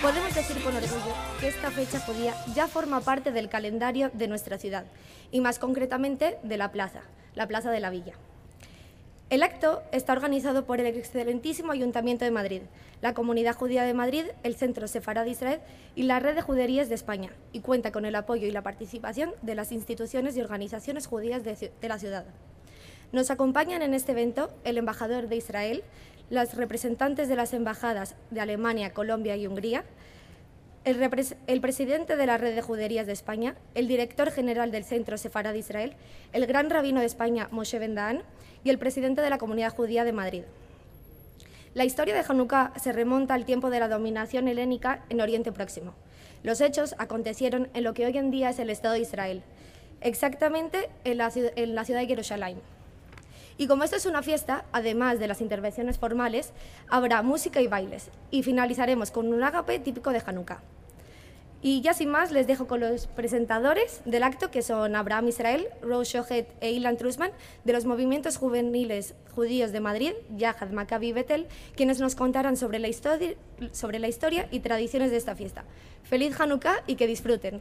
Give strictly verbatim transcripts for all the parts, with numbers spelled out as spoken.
podemos decir con orgullo que esta fecha judía ya forma parte del calendario de nuestra ciudad, y más concretamente de la plaza, la Plaza de la Villa. El acto está organizado por el excelentísimo Ayuntamiento de Madrid, la Comunidad Judía de Madrid, el Centro Sefarad de Israel y la Red de Juderías de España, y cuenta con el apoyo y la participación de las instituciones y organizaciones judías de, de la ciudad. Nos acompañan en este evento el embajador de Israel, las representantes de las embajadas de Alemania, Colombia y Hungría, el, el presidente de la Red de Juderías de España, el director general del Centro Sefarad de Israel, el gran rabino de España, Moshe Ben Dayan, y el presidente de la Comunidad Judía de Madrid. La historia de Hanukkah se remonta al tiempo de la dominación helénica en Oriente Próximo. Los hechos acontecieron en lo que hoy en día es el Estado de Israel, exactamente en la, en la ciudad de Jerusalén. Y como esto es una fiesta, además de las intervenciones formales, habrá música y bailes, y finalizaremos con un ágape típico de Hanukkah. Y ya sin más, les dejo con los presentadores del acto, que son Abraham Israel, Rose Shohet e Ilan Trusman, de los movimientos juveniles judíos de Madrid, Yahad, Maccabi y Betel, quienes nos contarán sobre la, historia, sobre la historia y tradiciones de esta fiesta. ¡Feliz Hanukkah y que disfruten!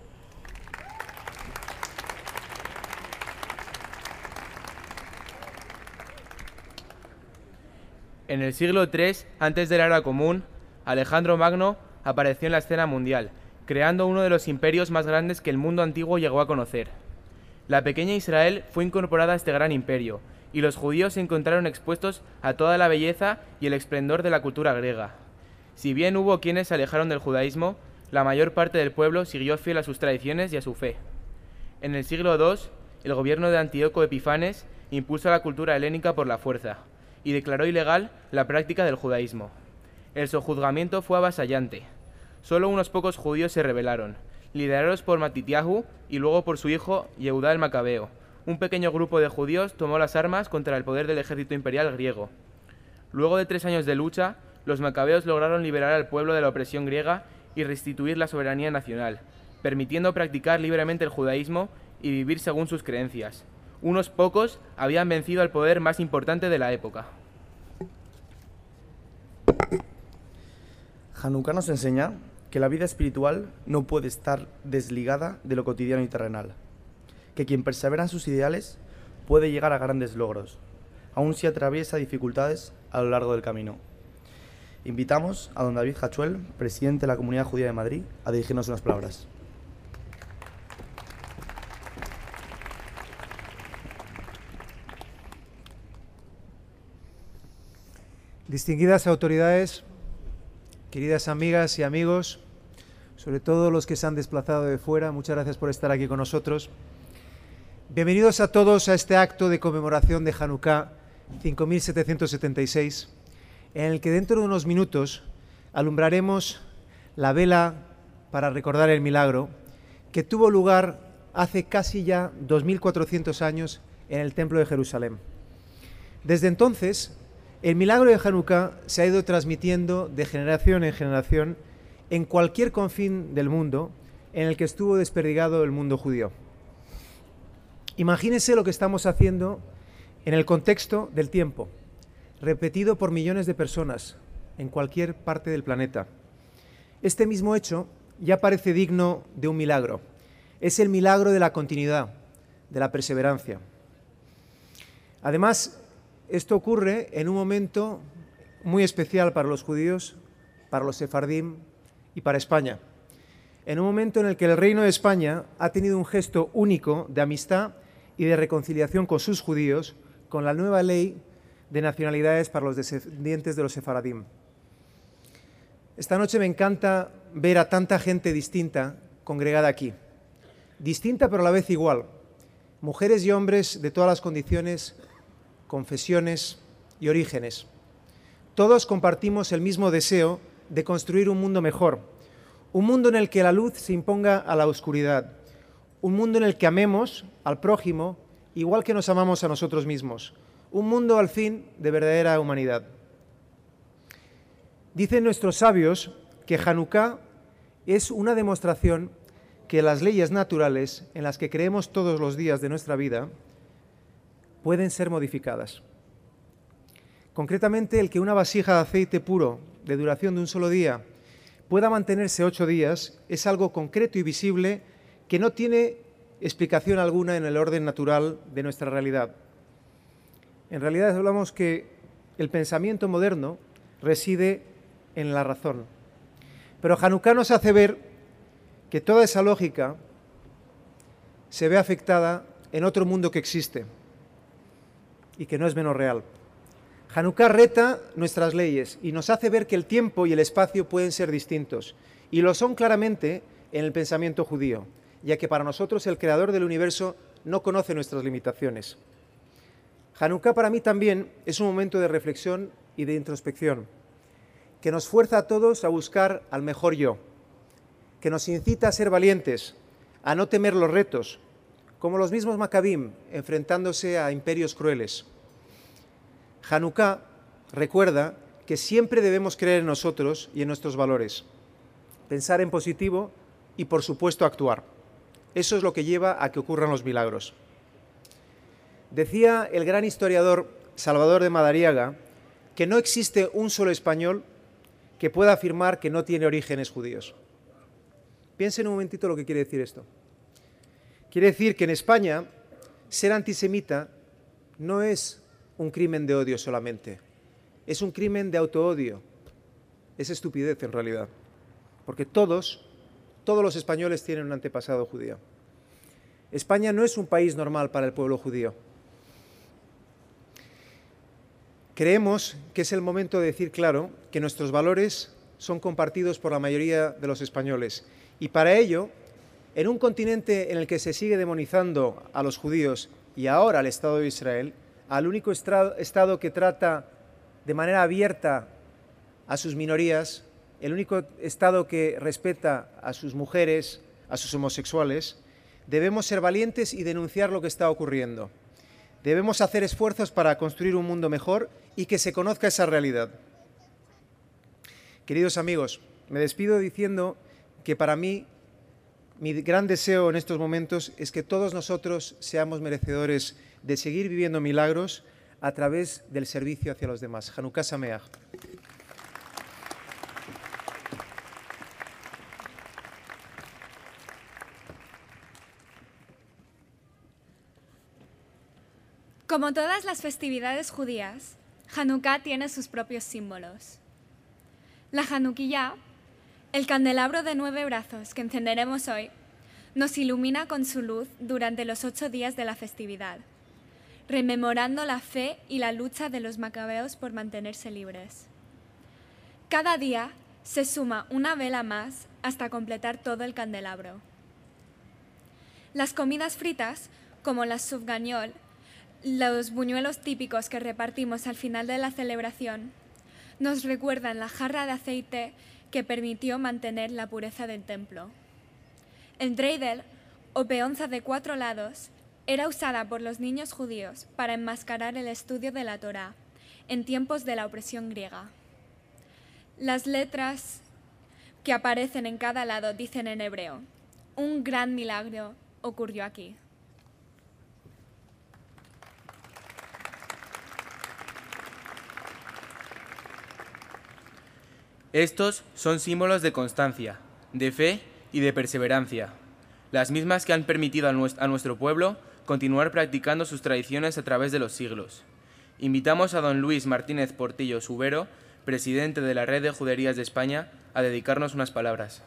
En el siglo tercero antes de la era común, Alejandro Magno apareció en la escena mundial, creando uno de los imperios más grandes que el mundo antiguo llegó a conocer. La pequeña Israel fue incorporada a este gran imperio, y los judíos se encontraron expuestos a toda la belleza y el esplendor de la cultura griega. Si bien hubo quienes se alejaron del judaísmo, la mayor parte del pueblo siguió fiel a sus tradiciones y a su fe. En el siglo segundo, el gobierno de Antíoco Epifanes impuso la cultura helénica por la fuerza, y declaró ilegal la práctica del judaísmo. El sojuzgamiento fue avasallante. Solo unos pocos judíos se rebelaron, liderados por Matityahu y luego por su hijo Yehudá el Macabeo. Un pequeño grupo de judíos tomó las armas contra el poder del ejército imperial griego. Luego de tres años de lucha, los macabeos lograron liberar al pueblo de la opresión griega y restituir la soberanía nacional, permitiendo practicar libremente el judaísmo y vivir según sus creencias. Unos pocos habían vencido al poder más importante de la época. Hanukkah nos enseña que la vida espiritual no puede estar desligada de lo cotidiano y terrenal, que quien persevera en sus ideales puede llegar a grandes logros, aun si atraviesa dificultades a lo largo del camino. Invitamos a don David Hachuel, presidente de la Comunidad Judía de Madrid, a dirigirnos unas palabras. Distinguidas autoridades, queridas amigas y amigos, sobre todo los que se han desplazado de fuera, muchas gracias por estar aquí con nosotros. Bienvenidos a todos a este acto de conmemoración de Hanukkah cinco mil setecientos setenta y seis, en el que dentro de unos minutos alumbraremos la vela para recordar el milagro que tuvo lugar hace casi ya dos mil cuatrocientos años en el Templo de Jerusalén. Desde entonces, el milagro de Hanukkah se ha ido transmitiendo de generación en generación en cualquier confín del mundo en el que estuvo desperdigado el mundo judío. Imagínense lo que estamos haciendo en el contexto del tiempo, repetido por millones de personas en cualquier parte del planeta. Este mismo hecho ya parece digno de un milagro. Es el milagro de la continuidad, de la perseverancia. Además, esto ocurre en un momento muy especial para los judíos, para los sefardim y para España. En un momento en el que el Reino de España ha tenido un gesto único de amistad y de reconciliación con sus judíos, con la nueva ley de nacionalidades para los descendientes de los sefaradim. Esta noche me encanta ver a tanta gente distinta congregada aquí. Distinta pero a la vez igual. Mujeres y hombres de todas las condiciones, confesiones y orígenes. Todos compartimos el mismo deseo de construir un mundo mejor, un mundo en el que la luz se imponga a la oscuridad, un mundo en el que amemos al prójimo igual que nos amamos a nosotros mismos, un mundo al fin de verdadera humanidad. Dicen nuestros sabios que Hanukkah es una demostración que las leyes naturales en las que creemos todos los días de nuestra vida pueden ser modificadas. Concretamente, el que una vasija de aceite puro de duración de un solo día pueda mantenerse ocho días es algo concreto y visible que no tiene explicación alguna en el orden natural de nuestra realidad. En realidad hablamos que el pensamiento moderno reside en la razón. Pero Hanukkah nos hace ver que toda esa lógica se ve afectada en otro mundo que existe y que no es menos real. Hanukkah reta nuestras leyes y nos hace ver que el tiempo y el espacio pueden ser distintos, y lo son claramente en el pensamiento judío, ya que para nosotros el creador del universo no conoce nuestras limitaciones. Hanukkah para mí también es un momento de reflexión y de introspección, que nos fuerza a todos a buscar al mejor yo, que nos incita a ser valientes, a no temer los retos, como los mismos Maccabim enfrentándose a imperios crueles. Hanukkah recuerda que siempre debemos creer en nosotros y en nuestros valores, pensar en positivo y, por supuesto, actuar. Eso es lo que lleva a que ocurran los milagros. Decía el gran historiador Salvador de Madariaga que no existe un solo español que pueda afirmar que no tiene orígenes judíos. Piensen un momentito lo que quiere decir esto. Quiere decir que en España ser antisemita no es un crimen de odio solamente, es un crimen de autoodio, es estupidez en realidad, porque todos, todos los españoles tienen un antepasado judío. España no es un país normal para el pueblo judío. Creemos que es el momento de decir claro que nuestros valores son compartidos por la mayoría de los españoles, y para ello, en un continente en el que se sigue demonizando a los judíos y ahora al Estado de Israel, al único Estado que trata de manera abierta a sus minorías, el único Estado que respeta a sus mujeres, a sus homosexuales, debemos ser valientes y denunciar lo que está ocurriendo. Debemos hacer esfuerzos para construir un mundo mejor y que se conozca esa realidad. Queridos amigos, me despido diciendo que para mí mi gran deseo en estos momentos es que todos nosotros seamos merecedores de seguir viviendo milagros a través del servicio hacia los demás. Hanukkah Sameach. Como todas las festividades judías, Hanukkah tiene sus propios símbolos. La Hanukkiyá, el candelabro de nueve brazos que encenderemos hoy, nos ilumina con su luz durante los ocho días de la festividad, rememorando la fe y la lucha de los macabeos por mantenerse libres. Cada día se suma una vela más hasta completar todo el candelabro. Las comidas fritas, como las sufganiol, los buñuelos típicos que repartimos al final de la celebración, nos recuerdan la jarra de aceite que permitió mantener la pureza del templo. El dreidel, o peonza de cuatro lados, era usada por los niños judíos para enmascarar el estudio de la Torá en tiempos de la opresión griega. Las letras que aparecen en cada lado dicen en hebreo: un gran milagro ocurrió aquí. Estos son símbolos de constancia, de fe y de perseverancia, las mismas que han permitido a nuestro pueblo continuar practicando sus tradiciones a través de los siglos. Invitamos a don Luis Martínez Portillo Subero, presidente de la Red de Juderías de España, a dedicarnos unas palabras.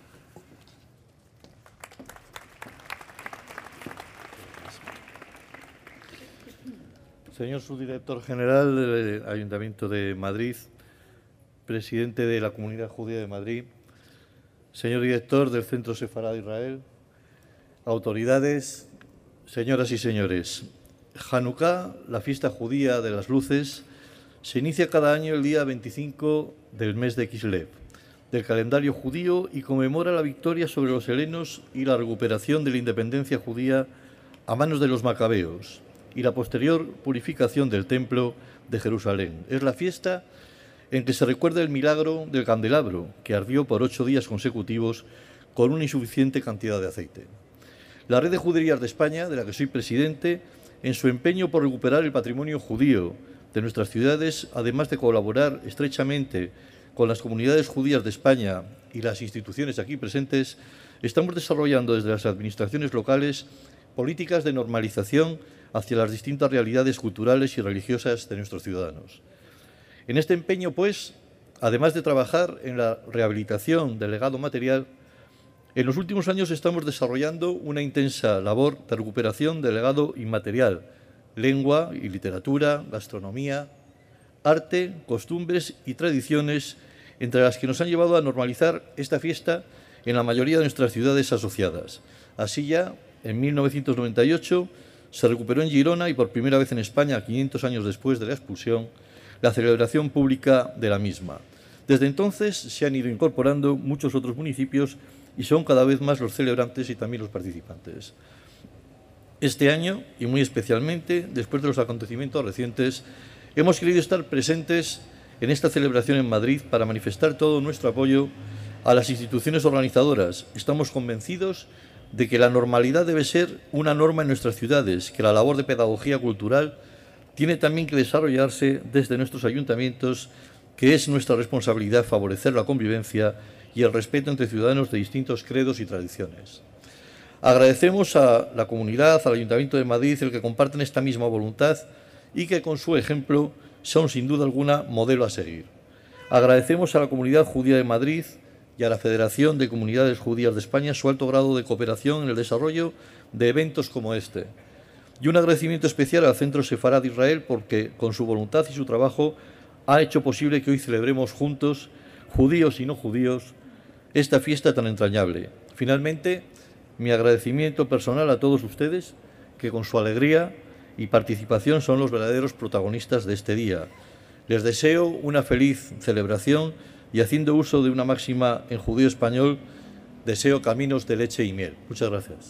Señor subdirector general del Ayuntamiento de Madrid, presidente de la Comunidad Judía de Madrid, señor director del Centro Sefará de Israel, autoridades, señoras y señores. Hanukkah, la fiesta judía de las luces, se inicia cada año el día veinticinco del mes de Kislev, del calendario judío, y conmemora la victoria sobre los helenos y la recuperación de la independencia judía a manos de los macabeos y la posterior purificación del Templo de Jerusalén. Es la fiesta en que se recuerda el milagro del candelabro, que ardió por ocho días consecutivos con una insuficiente cantidad de aceite. La Red de Juderías de España, de la que soy presidente, en su empeño por recuperar el patrimonio judío de nuestras ciudades, además de colaborar estrechamente con las comunidades judías de España y las instituciones aquí presentes estamos desarrollando desde las administraciones locales políticas de normalización hacia las distintas realidades culturales y religiosas de nuestros ciudadanos. En este empeño, pues, además de trabajar en la rehabilitación del legado material, en los últimos años estamos desarrollando una intensa labor de recuperación del legado inmaterial, lengua y literatura, gastronomía, arte, costumbres y tradiciones, entre las que nos han llevado a normalizar esta fiesta en la mayoría de nuestras ciudades asociadas. Así ya, en mil novecientos noventa y ocho, se recuperó en Girona y por primera vez en España, quinientos años después de la expulsión, la celebración pública de la misma. Desde entonces se han ido incorporando muchos otros municipios y son cada vez más los celebrantes y también los participantes. Este año, y muy especialmente después de los acontecimientos recientes, hemos querido estar presentes en esta celebración en Madrid para manifestar todo nuestro apoyo a las instituciones organizadoras. Estamos convencidos de que la normalidad debe ser una norma en nuestras ciudades, que la labor de pedagogía cultural tiene también que desarrollarse desde nuestros ayuntamientos, que es nuestra responsabilidad favorecer la convivencia y el respeto entre ciudadanos de distintos credos y tradiciones. Agradecemos a la comunidad, al Ayuntamiento de Madrid, el que comparten esta misma voluntad y que con su ejemplo son sin duda alguna modelo a seguir. Agradecemos a la Comunidad Judía de Madrid y a la Federación de Comunidades Judías de España su alto grado de cooperación en el desarrollo de eventos como este. Y un agradecimiento especial al Centro Sefarad de Israel porque, con su voluntad y su trabajo, ha hecho posible que hoy celebremos juntos, judíos y no judíos, esta fiesta tan entrañable. Finalmente, mi agradecimiento personal a todos ustedes, que con su alegría y participación son los verdaderos protagonistas de este día. Les deseo una feliz celebración y, haciendo uso de una máxima en judío español, deseo caminos de leche y miel. Muchas gracias.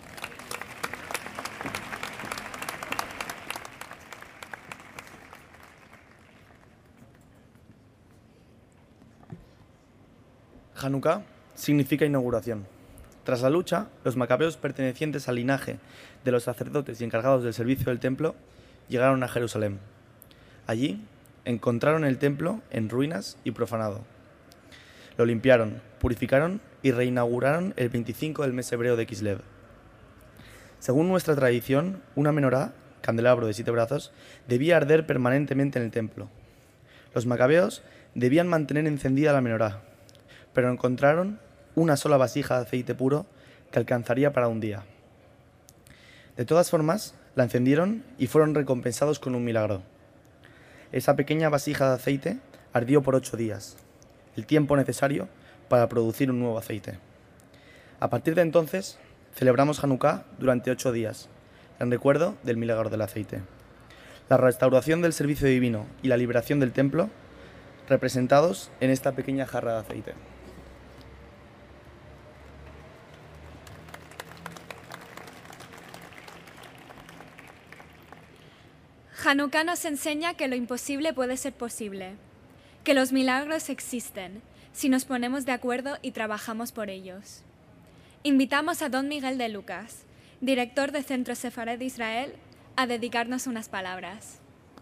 Hanukkah significa inauguración. Tras la lucha, los macabeos pertenecientes al linaje de los sacerdotes y encargados del servicio del templo llegaron a Jerusalén. Allí encontraron el templo en ruinas y profanado. Lo limpiaron, purificaron y reinauguraron el veinticinco del mes hebreo de Kislev. Según nuestra tradición, una menorá, candelabro de siete brazos, debía arder permanentemente en el templo. Los macabeos debían mantener encendida la menorá, pero encontraron una sola vasija de aceite puro que alcanzaría para un día. De todas formas, la encendieron y fueron recompensados con un milagro. Esa pequeña vasija de aceite ardió por ocho días, el tiempo necesario para producir un nuevo aceite. A partir de entonces, celebramos Hanukkah durante ocho días, en recuerdo del milagro del aceite. La restauración del servicio divino y la liberación del templo, representados en esta pequeña jarra de aceite. Hanukkah nos enseña que lo imposible puede ser posible, que los milagros existen si nos ponemos de acuerdo y trabajamos por ellos. Invitamos a don Miguel de Lucas, director de Centro Sefarad de Israel, a dedicarnos unas palabras.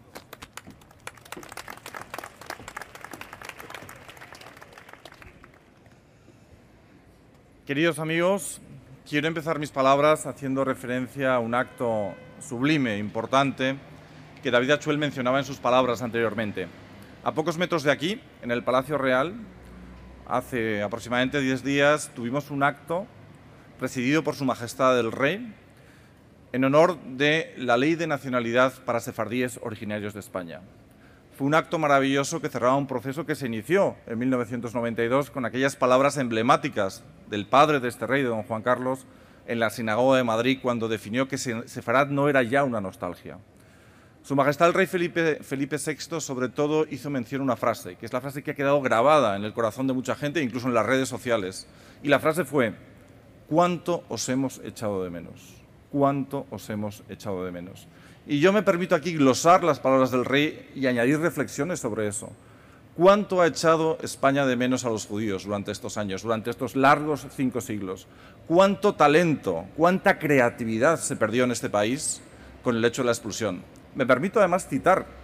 Queridos amigos, quiero empezar mis palabras haciendo referencia a un acto sublime, importante, que David Achuel mencionaba en sus palabras anteriormente. A pocos metros de aquí, en el Palacio Real, hace aproximadamente diez días, tuvimos un acto presidido por Su Majestad el Rey en honor de la Ley de Nacionalidad para sefardíes originarios de España. Fue un acto maravilloso que cerraba un proceso que se inició en mil novecientos noventa y dos con aquellas palabras emblemáticas del padre de este rey, de don Juan Carlos, en la Sinagoga de Madrid, cuando definió que Sefarad no era ya una nostalgia. Su Majestad el Rey Felipe, Felipe sexto, sobre todo, hizo mención a una frase, que es la frase que ha quedado grabada en el corazón de mucha gente, incluso en las redes sociales. Y la frase fue: ¿cuánto os hemos echado de menos? ¿Cuánto os hemos echado de menos? Y yo me permito aquí glosar las palabras del rey y añadir reflexiones sobre eso. ¿Cuánto ha echado España de menos a los judíos durante estos años, durante estos largos cinco siglos? ¿Cuánto talento, cuánta creatividad se perdió en este país con el hecho de la expulsión? Me permito además citar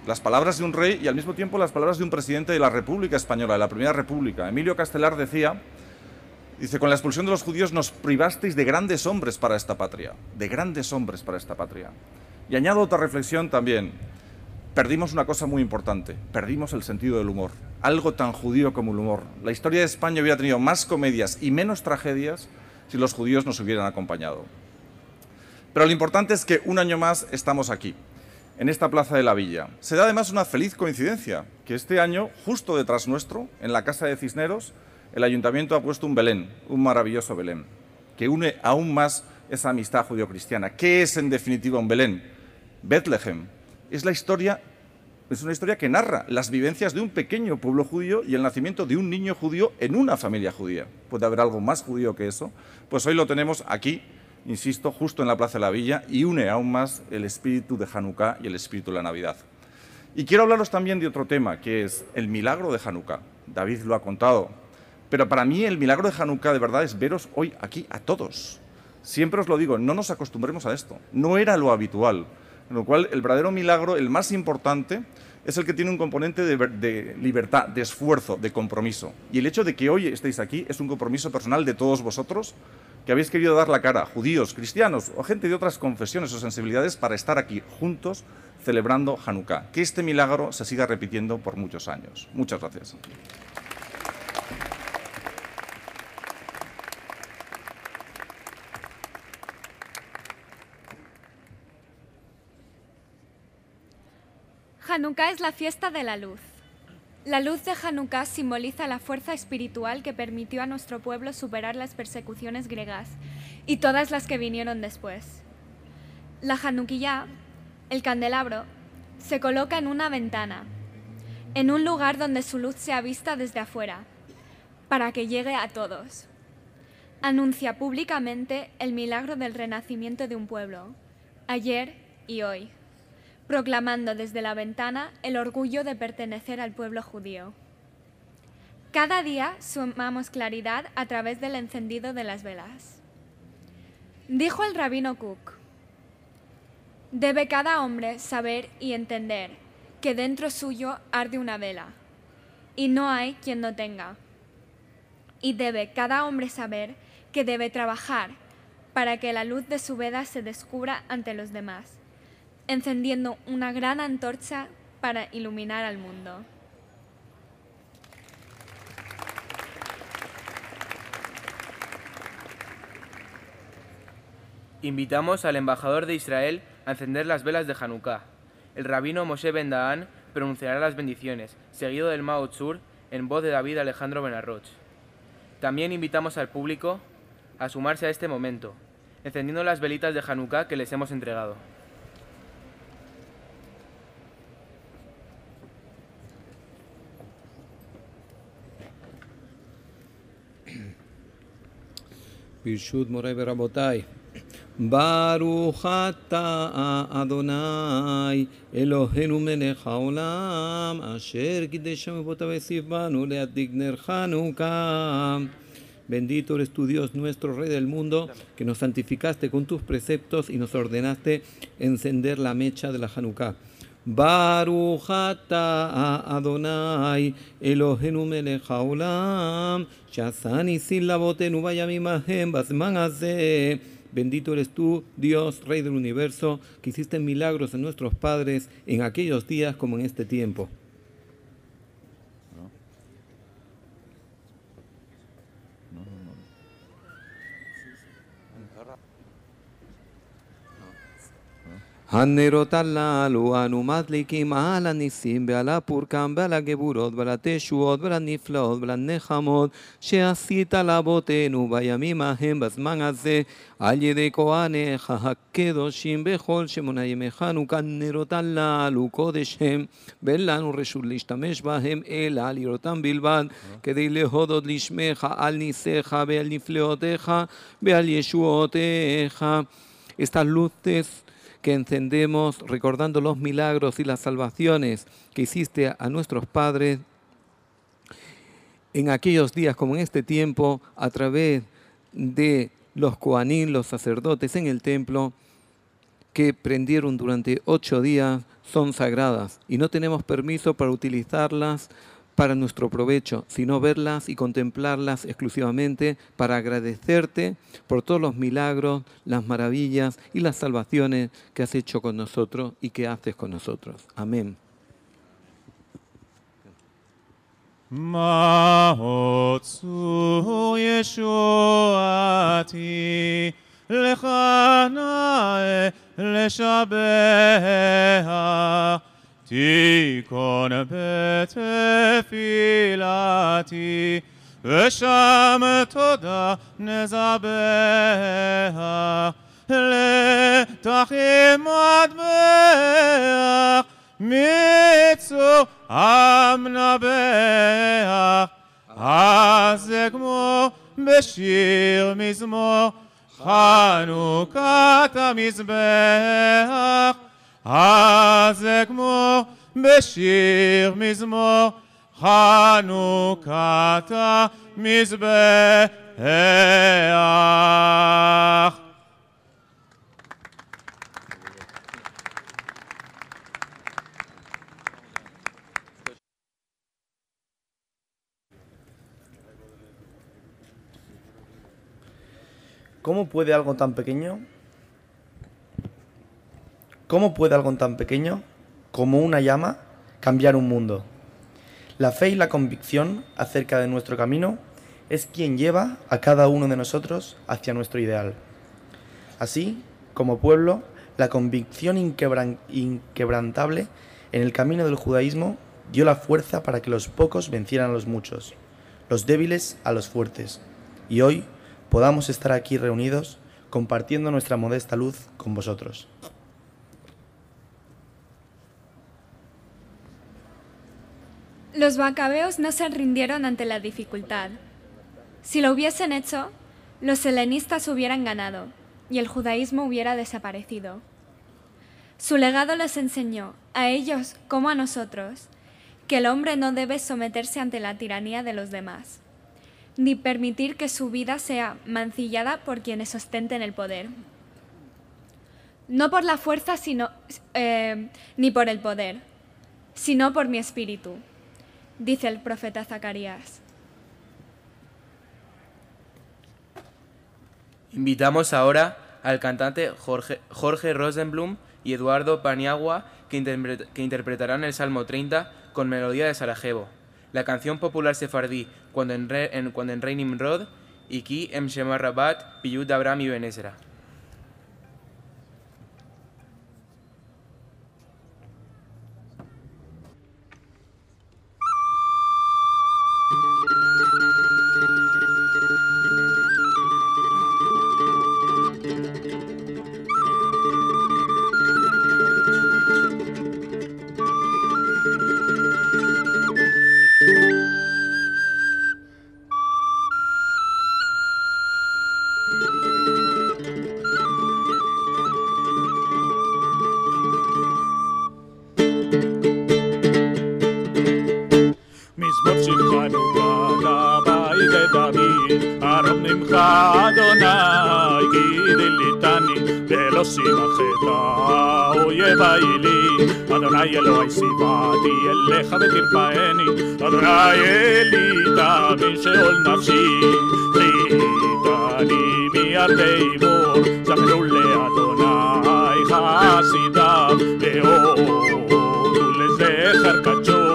las palabras de un rey y al mismo tiempo las palabras de un presidente de la República Española, de la Primera República. Emilio Castelar decía, dice, con la expulsión de los judíos nos privasteis de grandes hombres para esta patria, de grandes hombres para esta patria. Y añado otra reflexión también, perdimos una cosa muy importante, perdimos el sentido del humor, algo tan judío como el humor. La historia de España hubiera tenido más comedias y menos tragedias si los judíos nos hubieran acompañado. Pero lo importante es que un año más estamos aquí, en esta plaza de la Villa. Se da además una feliz coincidencia, que este año, justo detrás nuestro, en la Casa de Cisneros, el Ayuntamiento ha puesto un Belén, un maravilloso Belén, que une aún más esa amistad judío-cristiana. ¿Qué es en definitiva un Belén? Betlehem. Es la historia, es una historia que narra las vivencias de un pequeño pueblo judío y el nacimiento de un niño judío en una familia judía. ¿Puede haber algo más judío que eso? Pues hoy lo tenemos aquí, insisto, justo en la Plaza de la Villa, y une aún más el espíritu de Hanukkah y el espíritu de la Navidad. Y quiero hablaros también de otro tema, que es el milagro de Hanukkah. David lo ha contado, pero para mí el milagro de Hanukkah de verdad es veros hoy aquí a todos. Siempre os lo digo, no nos acostumbremos a esto, no era lo habitual, con lo cual el verdadero milagro, el más importante, es el que tiene un componente de, de libertad, de esfuerzo, de compromiso. Y el hecho de que hoy estéis aquí es un compromiso personal de todos vosotros, que habéis querido dar la cara, judíos, cristianos o gente de otras confesiones o sensibilidades, para estar aquí juntos celebrando Hanukkah. Que este milagro se siga repitiendo por muchos años. Muchas gracias. Hanukkah es la fiesta de la luz. La luz de Hanukkah simboliza la fuerza espiritual que permitió a nuestro pueblo superar las persecuciones griegas y todas las que vinieron después. La Hanukkiyá, el candelabro, se coloca en una ventana, en un lugar donde su luz sea vista desde afuera, para que llegue a todos. Anuncia públicamente el milagro del renacimiento de un pueblo, ayer y hoy, proclamando desde la ventana el orgullo de pertenecer al pueblo judío. Cada día sumamos claridad a través del encendido de las velas. Dijo el rabino Kook, debe cada hombre saber y entender que dentro suyo arde una vela, y no hay quien no tenga. Y debe cada hombre saber que debe trabajar para que la luz de su vela se descubra ante los demás, encendiendo una gran antorcha para iluminar al mundo. Invitamos al embajador de Israel a encender las velas de Hanukkah. El rabino Moshe Ben Dahán pronunciará las bendiciones, seguido del Mao Tzur, en voz de David Alejandro Benarroch. También invitamos al público a sumarse a este momento, encendiendo las velitas de Hanukkah que les hemos entregado. ברשות מוריי ורבותיי, ברוך אתה אדוני אלוהינו מלך העולם אשר קידשנו בו והוסיף בנו להדליק נר חנוכה. Bendito eres tu Dios, nuestro Rey del mundo, que nos santificaste con tus preceptos y nos ordenaste encender la mecha de la Hanukkah. Baruch ata Adonai Eloheinu melech haolam שעשה ניסים לאבותינו בימים ההם בזמן הזה. Bendito eres tú, Dios, Rey del universo, que hiciste milagros en nuestros padres en aquellos días como en este tiempo. הנרות הללו אנו מדליקים על הניסים ועל הפורקם ועל הגבורות ועל התשועות ועל הנפלאות ועל הנחמות שעשית לאבותינו בימים ההם בזמן הזה על ידי כהניך הקדושים בכל שמונה ימי חנוכה. הנרות הללו קודש הם ואין לנו רשות להשתמש בהם אלא לראותם בלבד כדי להודות לשמך על ניסיך ועל נפלאותיך ועל ישועותיך. Estas luces que encendemos recordando los milagros y las salvaciones que hiciste a nuestros padres en aquellos días como en este tiempo a través de los coanín, los sacerdotes en el templo, que prendieron durante ocho días son sagradas y no tenemos permiso para utilizarlas para nuestro provecho, sino verlas y contemplarlas exclusivamente para agradecerte por todos los milagros, las maravillas y las salvaciones que has hecho con nosotros y que haces con nosotros. Amén. Ma'otzu Yeshuati lechanae leshabeach תיקון בתפילתי ושם תודה נזבח לתחים מדבח מצועם נבח אז זה כמו בשיר מזמור חנוכת המזבח אז זה כמו בשיר מזמור חנוכת המזבח. ¿Cómo puede algo tan pequeño ¿Cómo puede algo tan pequeño como una llama cambiar un mundo? La fe y la convicción acerca de nuestro camino es quien lleva a cada uno de nosotros hacia nuestro ideal. Así, como pueblo, la convicción inquebran- inquebrantable en el camino del judaísmo dio la fuerza para que los pocos vencieran a los muchos, los débiles a los fuertes, y hoy podamos estar aquí reunidos compartiendo nuestra modesta luz con vosotros. Los macabeos no se rindieron ante la dificultad. Si lo hubiesen hecho, los helenistas hubieran ganado y el judaísmo hubiera desaparecido. Su legado les enseñó, a ellos como a nosotros, que el hombre no debe someterse ante la tiranía de los demás, ni permitir que su vida sea mancillada por quienes ostenten el poder. No por la fuerza sino, eh, ni por el poder, sino por mi espíritu, dice el profeta Zacarías. Invitamos ahora al cantante Jorge, Jorge Rosenblum y Eduardo Paniagua que, interpre, que interpretarán el Salmo treinta con melodía de Sarajevo, la canción popular sefardí cuando en, re, en, cuando en Rey Nimrod y Ki Em Shema Rabat Piyut Abraham y Benesera. אדוני אלוהי סיבתי אליך ותרפאני אדוני אלי תאמין שאול נפשי חיתני מידי בור זמרו לאדוני חסידיו להודו לזכר קדשו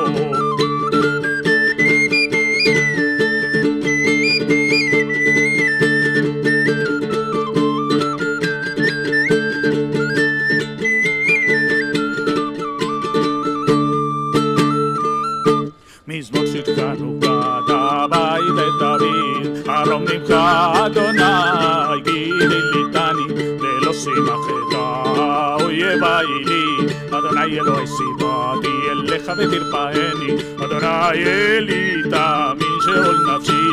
אדוני גידי ליטני ולא שימח את האויבי לי אדוני אלוהי סיבתי אליך ותרפאני אדוני אלי תאמין שאול נפשי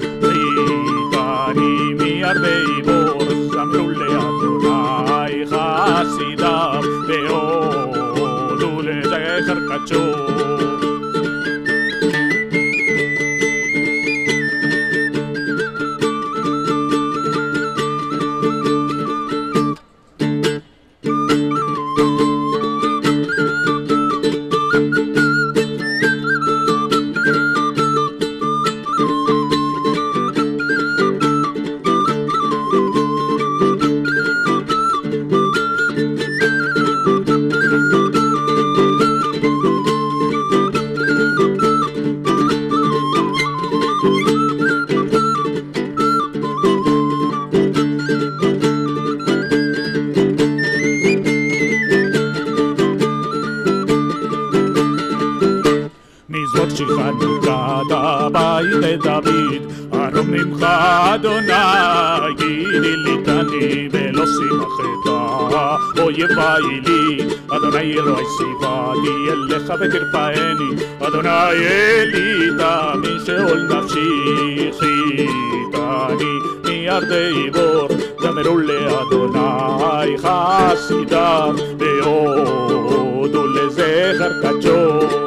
חיתני מידי בור זמרו לאדוני חסידיו והודו לזכר קדשו Adonai giri litani velosi macheta oyevai li Adonai Eloi sivati elecha vetirpaeni Adonai elita min sheol nafshi chitani miardei bor yameru leAdonai chasidav ve'odu lezecher kacho.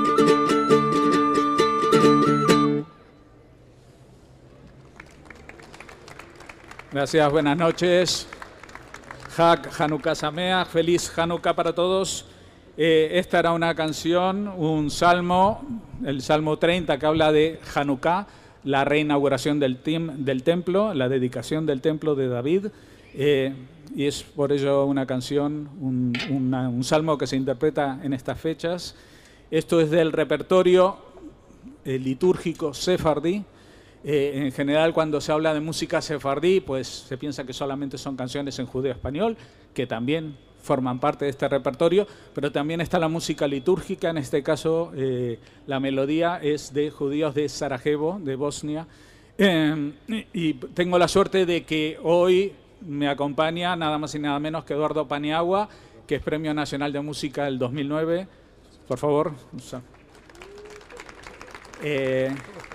Gracias, buenas noches. Hag Hanukkah Sameach, feliz Hanukkah para todos. Eh, esta era una canción, un salmo, el Salmo treinta, que habla de Hanukkah, la reinauguración del, tim, del templo, la dedicación del templo de David. Eh, y es por ello una canción, un, una, un salmo que se interpreta en estas fechas. Esto es del repertorio eh, litúrgico sefardí. Eh, en general, cuando se habla de música sefardí, pues se piensa que solamente son canciones en judeo-español, que también forman parte de este repertorio, pero también está la música litúrgica. En este caso, eh, la melodía es de judíos de Sarajevo, de Bosnia. Eh, y tengo la suerte de que hoy me acompaña nada más y nada menos que Eduardo Paniagua, que es Premio Nacional de Música del dos mil nueve. Por favor. Eh,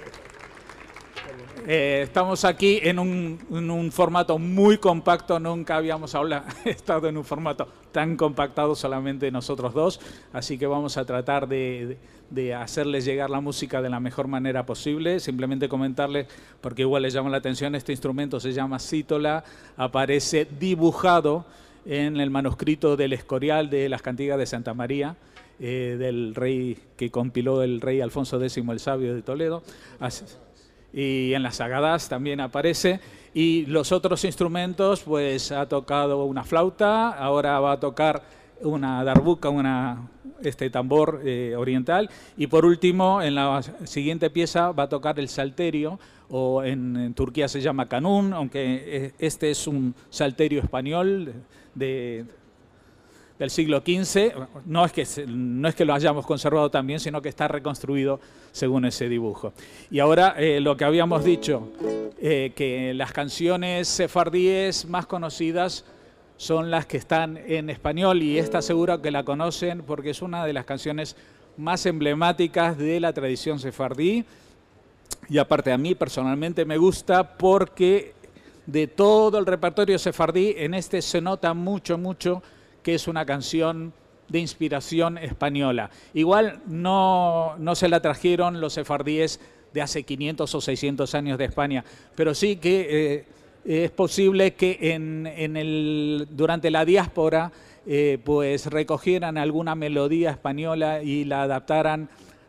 Eh, estamos aquí en un, en un formato muy compacto, nunca habíamos hablado, estado en un formato tan compactado solamente nosotros dos, así que vamos a tratar de, de, de hacerles llegar la música de la mejor manera posible. Simplemente comentarles, porque igual les llama la atención, este instrumento se llama cítola, aparece dibujado en el manuscrito del Escorial de las Cantigas de Santa María, eh, del rey que compiló el rey Alfonso décimo el Sabio de Toledo. Así, y en las Agadas también aparece, y los otros instrumentos, pues ha tocado una flauta, ahora va a tocar una darbuka, una, este tambor eh, oriental, y por último, en la siguiente pieza va a tocar el salterio, o en, en Turquía se llama kanun, aunque este es un salterio español de... del siglo quince, no es, que, no es que lo hayamos conservado también, sino que está reconstruido según ese dibujo. Y ahora eh, lo que habíamos dicho, eh, que las canciones sefardíes más conocidas son las que están en español, y esta seguro que la conocen porque es una de las canciones más emblemáticas de la tradición sefardí, y aparte a mí personalmente me gusta porque de todo el repertorio sefardí, en este se nota mucho, mucho que es una canción de inspiración española. Igual no, no se la trajeron los sefardíes de hace quinientos o seiscientos años de España, pero sí que eh, es posible que en, en el, durante la diáspora eh, pues recogieran alguna melodía española y la adaptaran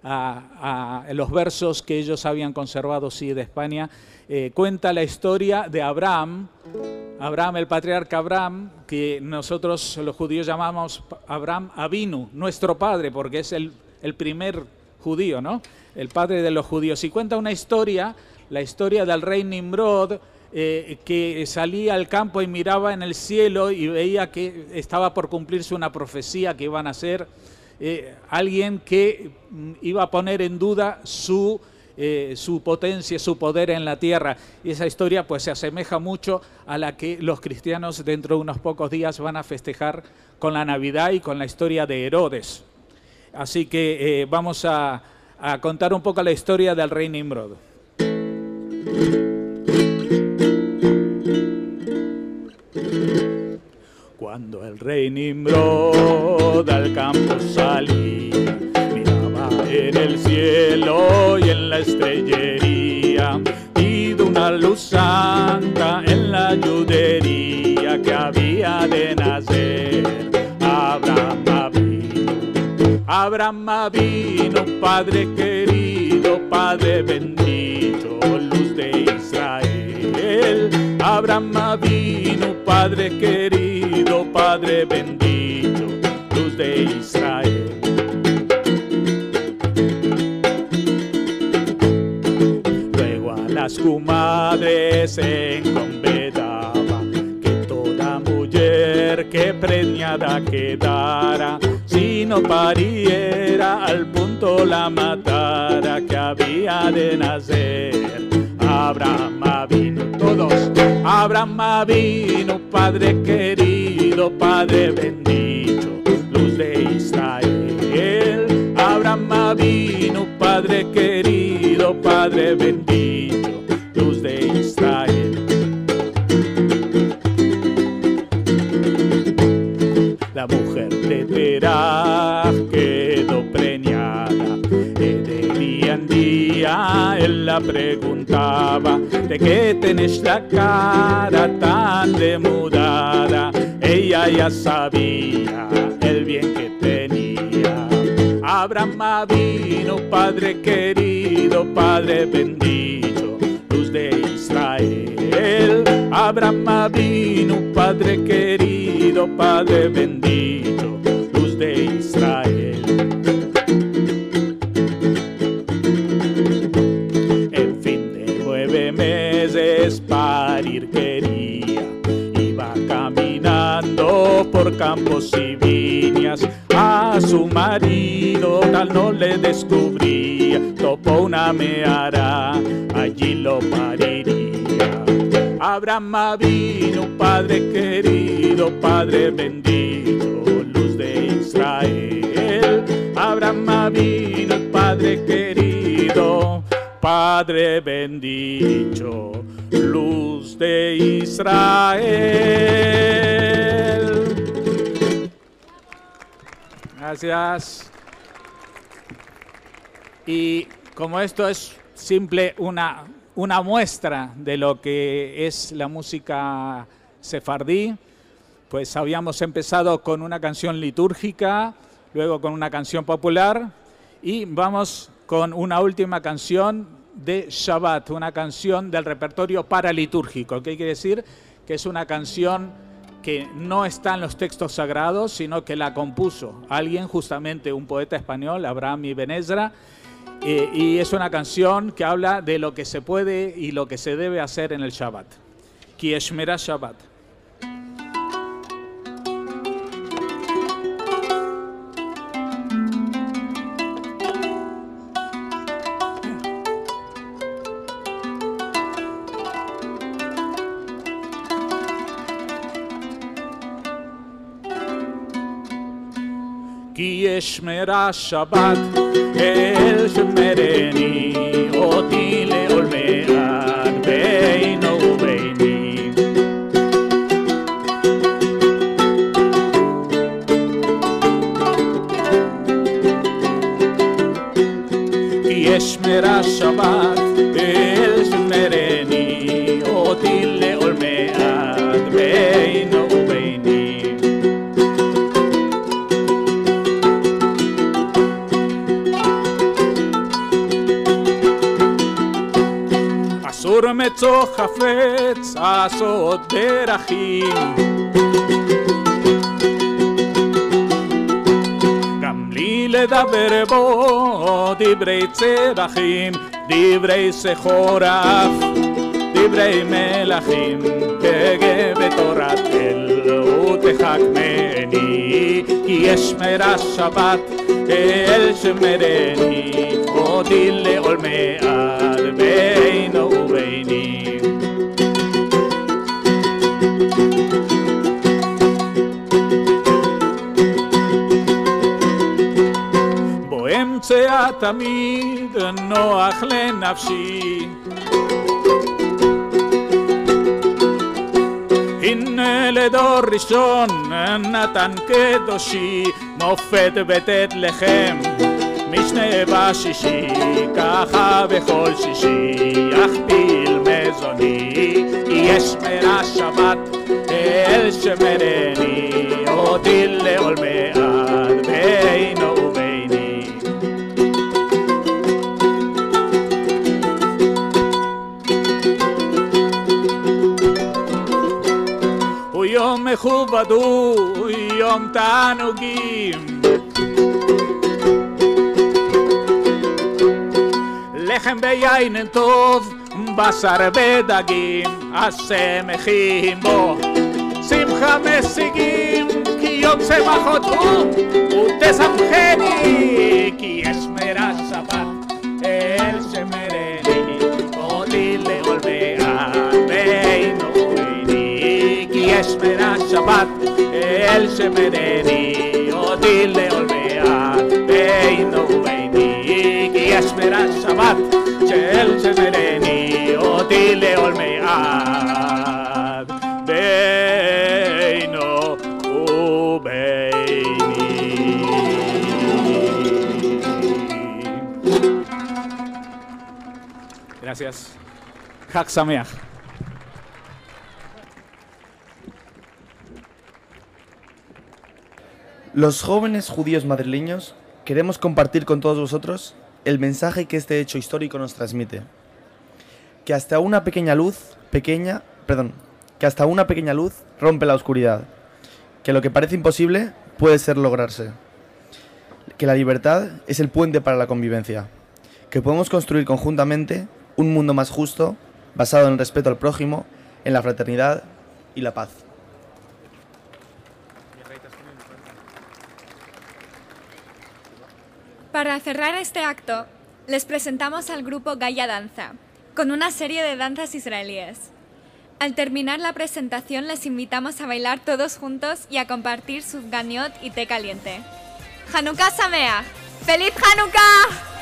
a, a los versos que ellos habían conservado, sí, de España. Eh, cuenta la historia de Abraham, Abraham, el patriarca Abraham, que nosotros los judíos llamamos Abraham Avinu, nuestro padre, porque es el, el primer judío, ¿no? El padre de los judíos. Y cuenta una historia, la historia del rey Nimrod, eh, que salía al campo y miraba en el cielo y veía que estaba por cumplirse una profecía que iban a hacer eh, alguien que iba a poner en duda su Eh, su potencia, su poder en la tierra. Y esa historia pues se asemeja mucho a la que los cristianos dentro de unos pocos días van a festejar con la Navidad y con la historia de Herodes. Así que eh, vamos a, a contar un poco la historia del rey Nimrod. Cuando el rey Nimrod al campo salía, en el cielo y en la estrellería, y de una luz santa en la yudería que había de nacer. Abraham vino, Abraham vino, Padre querido, Padre bendito, luz de Israel. Abraham vino, Padre querido, Padre bendito, luz de Israel. Las comadres se encomendaba que toda mujer que preñada quedara, si no pariera al punto la matara, que había de nacer Abraham Avinu, todos. Abraham Avinu, Padre querido, Padre bendito, luz de Israel. Abraham Avinu, Padre querido, Padre bendito, luz de Israel. La mujer de Terach quedó preñada, de día en día él la preguntaba: ¿de qué tenés la cara tan demudada? Ella ya sabía el bien que tenía. Abraham Avinu, Padre querido, Padre bendito, luz de Israel. Abraham Avinu, Padre querido, Padre bendito, luz de Israel. En fin de nueve meses parir quería, iba caminando por campos y viñas, a su marido tal no le descubría, topó una meara, allí lo pariría. Abraham Avinu, Padre querido, Padre bendito, luz de Israel. Abraham Avinu, Padre querido, Padre bendito, luz de Israel. Gracias. Y como esto es simple una, una muestra de lo que es la música sefardí, pues habíamos empezado con una canción litúrgica, luego con una canción popular y vamos con una última canción de Shabbat, una canción del repertorio paralitúrgico. ¿Qué quiere decir? Que es una canción que no está en los textos sagrados, sino que la compuso alguien, justamente un poeta español, Abraham Ibn Ezra, eh, y es una canción que habla de lo que se puede y lo que se debe hacer en el Shabbat. Ki Eshmera Shabbat. כי אשמרה שבת אל שמרני אותי לעולמי עד בינו וביני. כי אשמרה שבת אל שמרני אותי לעולמי עד בינו וביני. אסור מצוא חפץ עשות דרכים, גם לי לדבר בו דברי צרכים, דברי סחורף, דברי מלכים, תגה בתורת אל ותחכמני, כי אשמרה שבת אל שמרני אותי לעולמי עד בינו וביני. בו אמצע תמיד נוח לנפשי, הנה לדור ראשון נתן קדושי, מופת בית לחם משנה בשישי, ככה בכל שישי יכפיל מזוני. יש מרה שבת אל שמרני אותי לעולמי עד בינו וביני. הוא יום מכובד, הוא יום תענוגים, לחם ביין טוב, בשר ודגים, השמחים בו שמחה משיגים, כי יום שמחות הוא ותשמחני, כי אשמרה שבת אל שמרני אותי לעולמי יש מרע שבת, אל שמרני, אותי לעולמי בינו וביני, כי יש מרע שבת, שאל שמרני, אותי לעולמי בינו וביני. Gracias. Chag Sameach. Los jóvenes judíos madrileños queremos compartir con todos vosotros el mensaje que este hecho histórico nos transmite. Que hasta una pequeña luz, pequeña, perdón, que hasta una pequeña luz rompe la oscuridad. Que lo que parece imposible puede ser lograrse. Que la libertad es el puente para la convivencia. Que podemos construir conjuntamente un mundo más justo, basado en el respeto al prójimo, en la fraternidad y la paz. Para cerrar este acto, les presentamos al grupo Gaia Danza, con una serie de danzas israelíes. Al terminar la presentación, les invitamos a bailar todos juntos y a compartir su ganiot y té caliente. ¡Hanukkah Sameach! ¡Feliz Hanukkah!